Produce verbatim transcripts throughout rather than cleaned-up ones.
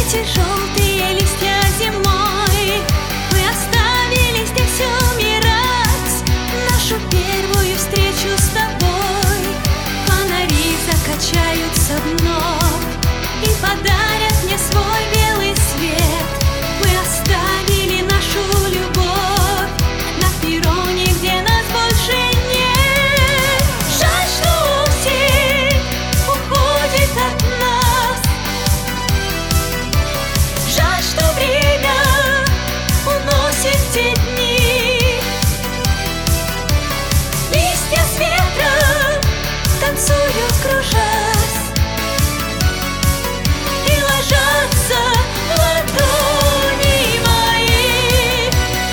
эти желтые листья зимой. Мы оставили здесь умирать нашу первую встречу с тобой. Фонари закачаются вновь и подарят мне свой белый свет. Мы оставили нашу любовь на перроне, где нас больше нет. Жаль, что осень уходит от нас. Жаль, что время уносит те дни. Листья с ветром танцуют, кружась, и ложатся в ладони мои.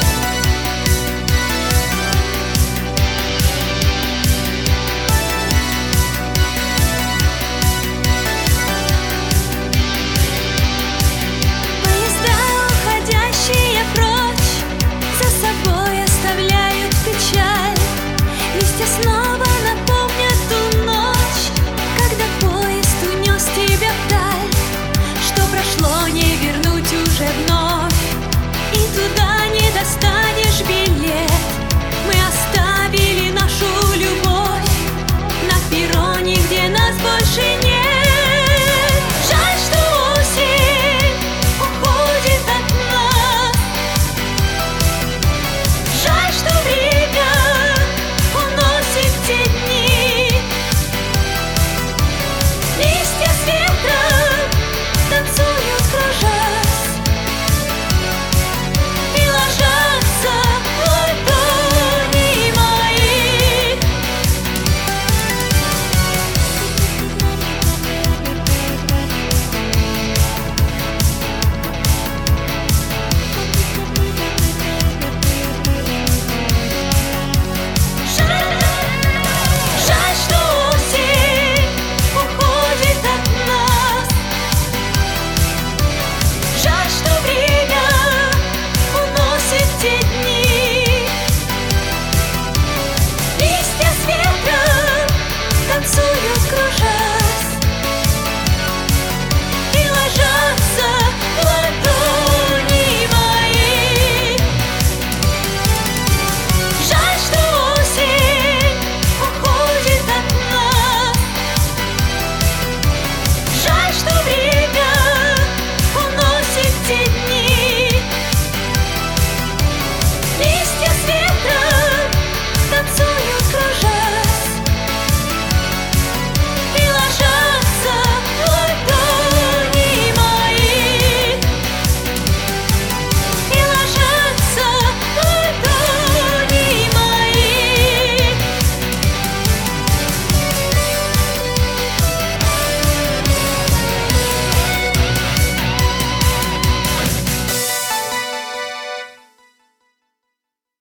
Поезда, уходящие прочь, за собой оставляют печаль. Листья снова напомнят ту ночь, когда поезд унес тебя вдаль. Что прошло, не вернуть уже вновь, и туда не достанешь билет.